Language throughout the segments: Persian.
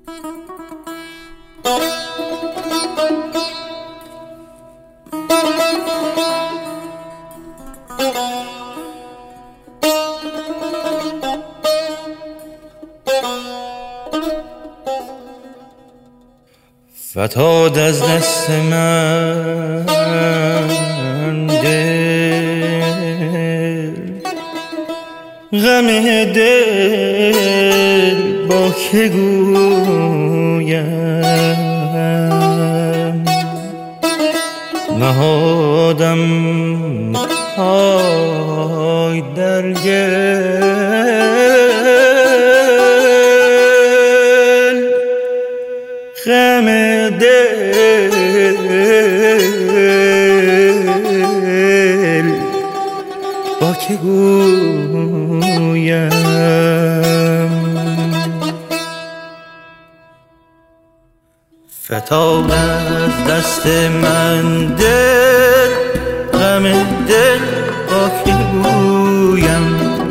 فتاد از دست من دل، غم دل با که گویم، نهادم پای در گل، غم دل با که گویم. فتاد از دست من دل، غم دل با که گویم،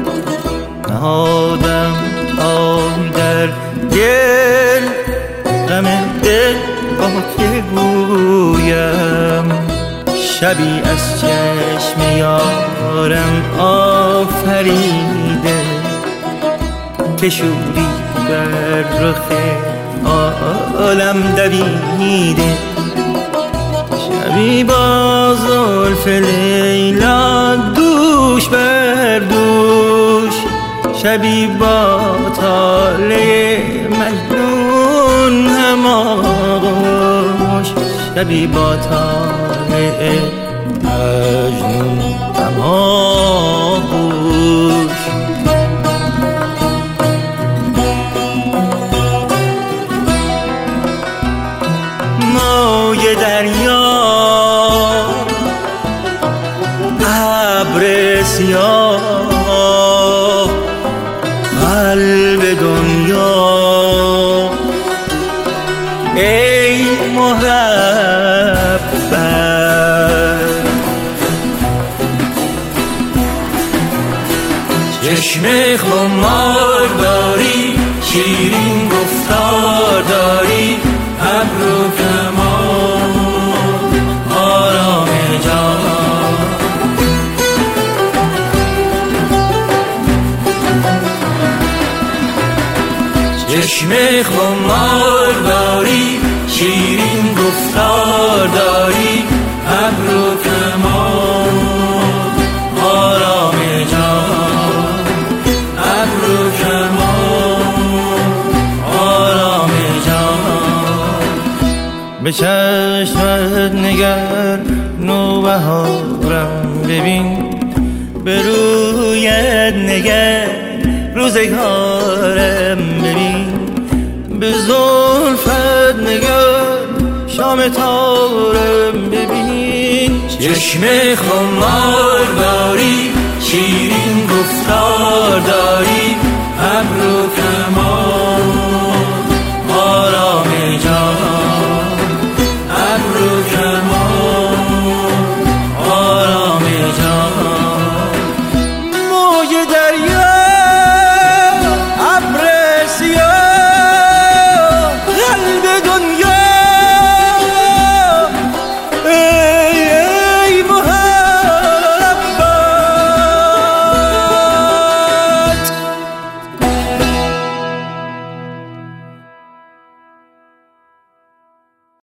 نهادم پای در گل، غم دل با که گویم. شبی از چشم یارم آفریده، که شوری بر رخ عالم دویده. شبی با زلف لیلا دوش بر دوش، شبی با طالع مجنون هماغوش، شبی با طالع مجنون هماغوش. موج دریا ابر سیاه، قلب دنیا ای محبت. چشم خمار داری، شیرین گفتار داری، ابر و کمان آرام جان. چشم خمار داری، شیرین گفتار داری، ابر و کمان آرام جان، ابر و کمان آرام جان. به چشمت نگر نوبهارم ببین، به رویت نگر روزگارم ببین، به زلفت نگر شام تارم ببین. چشم خمار داری، شیرین گفتار داری، ابر و کمان